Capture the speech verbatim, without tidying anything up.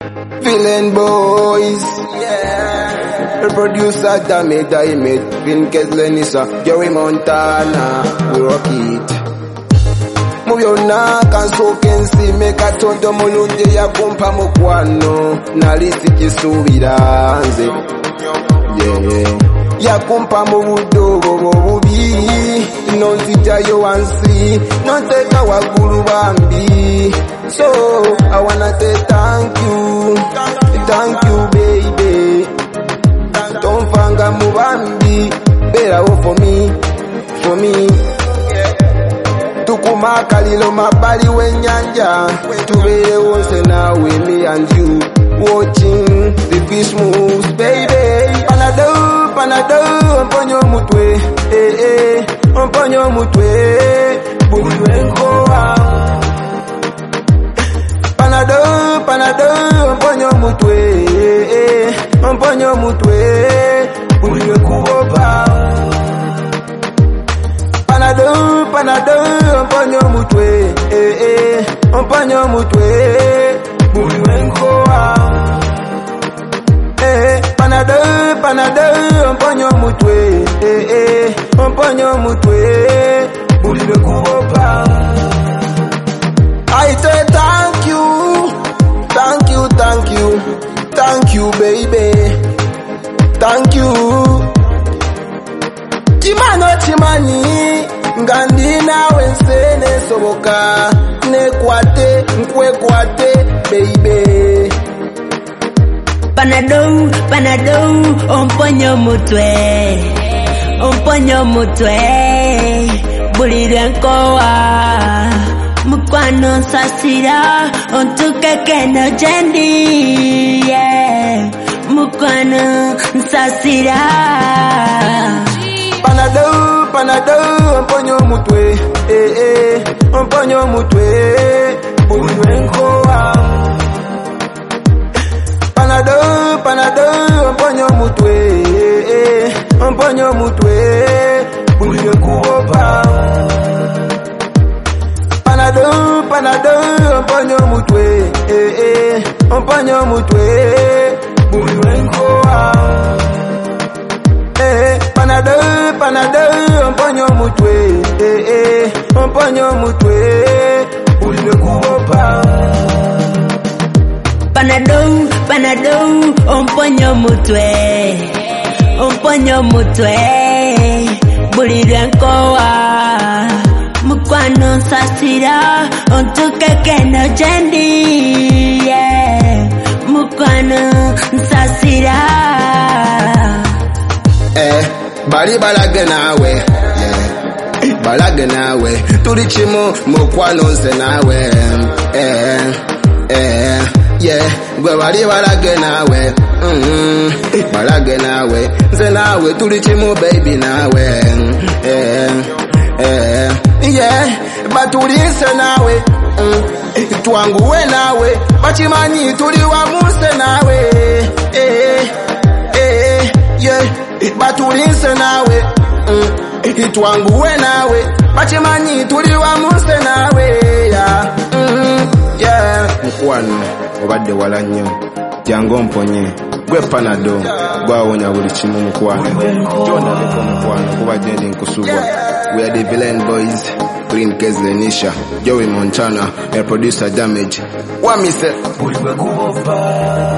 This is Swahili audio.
Villain boys, yeah. The producer Damage, I made Vin Keslenisa, Jerry Montana, we rock it. Move your neck and so can see make a tonto mulunje ya kumpa mukwano nalisi kisubiranze yeah ya kumpa mu budogo bubi nonzija yo wansi nonteka wagulu bambi. So I wanna say thank you, thank you baby. Don't fanga mubambi, better hope for me, for me. Tukuma kalilo mabali wenyanja, tubele wonse na we me and you, watching the fish moves baby. Panado, panado, mponyo mutwe, eh eh, mponyo mutwe, buli wenkoa. Panado, panado, mponyo mutwe, eh eh, mponyo mutwe, buli wenkoa. Panado, panado, mponyo mutwe, eh eh, mponyo mutwe, buli wenkoa. Eh, panado, panado, mponyo mutwe, eh eh, mponyo mutwe, buli wenkoa. I say thank you, thank you, thank you, thank you baby, thank you. Chimano chimani, ngandi nawe nsene soboka, nekwate, nkwekwate, baby. Panado, panado, mponyo mutwe, mponyo mutwe, bulire nkoa. Mukwano sasira, ontukeke no jendi, yeah. Mukwano sasira. Panado, panado, mponyo mutwe, eh eh, mponyo mutwe, buli wenkoa. Panado, panado, mponyo mutwe, eh eh, mponyo mutwe, buli wenkoa. Panado, panado, mponyo mutwe, eh eh, mponyo mutwe, buli wenkoa. Eh, panado, panado, mponyo mutwe, eh eh, mponyo mutwe, buli wenkoa. Panado, panado, mponyo mutwe, mponyo mutwe, buli wenkoa. Mukwano sasira, ontukeke no jendi, yeah. Mukwano sasira. Eh, bali balage nawe, yeah. Balage nawe, tulichimo mukwano nse nawe, eh, eh, yeah. Gwe bali balage nawe, mm, balage nawe, nse nawe, tulichimo baby nawe, eh, eh. Yeah, batulise nawe, mm, twanguwe nawe, bachimanyi tuli wa muse nawe, eh, eh, yeah, batulise nawe, mm, twanguwe nawe, bachimanyi tuli wa muse nawe, yeah, mm, yeah. Mukwano, obadde wala nnyo, jangu mponye, gwe panado, gwawonya buli kimu mukwano, jona liko mukwano, kuba jendi nkusubwa. We are the Villain boys, Vin Keslenisa, Jerry Montana, and producer Damage. What me say?